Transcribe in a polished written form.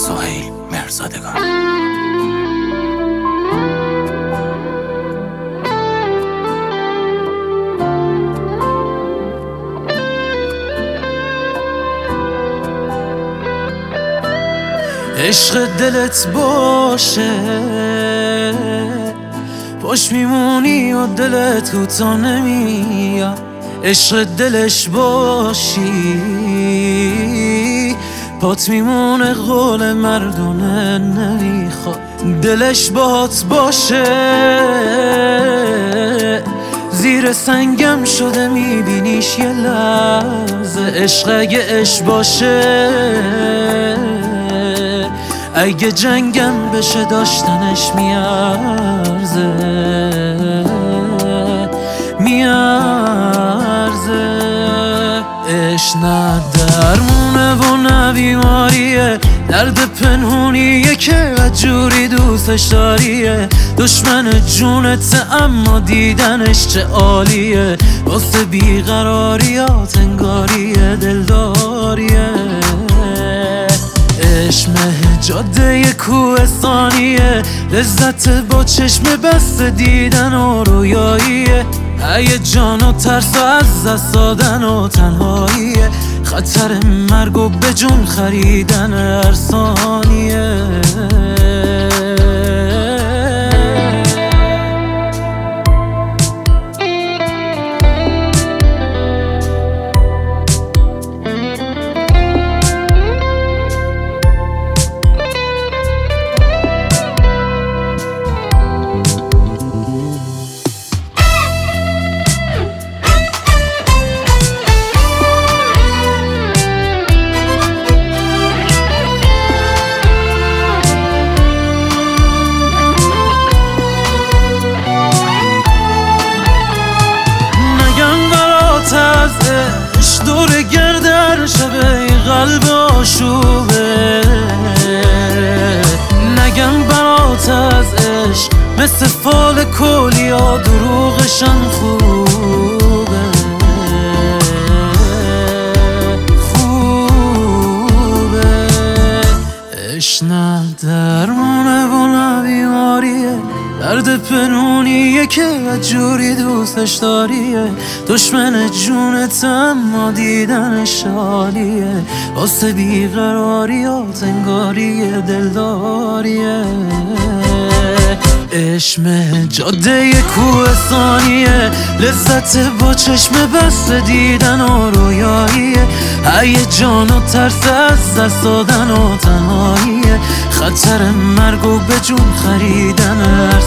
سهیل مرزادگان. عشق دلت باشه باش میمونی و دلت کوتا نمیاد، عشق دلش باشی پات میمونه، قول مردونه نمیخواد. دلش باهات باشه زیر سنگم شده میبینیش یه لحظه، عشق اگه عشق باشه اگه جنگم بشه داشتنش میارزه، عشق نه درمونه و نه بیماریه، درد پنهونیه که جوری دوستش داریه، دشمن جونت اما دیدنش چه عالیه، واسه بیقراریات انگاریه دلداریه. عشق جاده کوهستانیه، لذت با چشم بست دیدن و رویاییه، هیجان و ترس و از دست دادن و تنهاییه، خطر مرگ و به جون خریدن هر ثانیه. دور گردر شبه قلب آشوبه، نگم برات از عشق مثل فال کلیا دروغشم خوبه، عشق نه درمونه و نه بیماریه، درد پنهونیه که جوری دوستش داریه، دشمن جونت اما دیدنش حالیه، واسه بیقراریات انگاریه دلداریه. عشق جاده کوهستانیه، لذت با چشم بست دیدن و رویاییه، هیجان و ترس از دست دادن و تنهاییه، خطر مرگ و به جون خریدن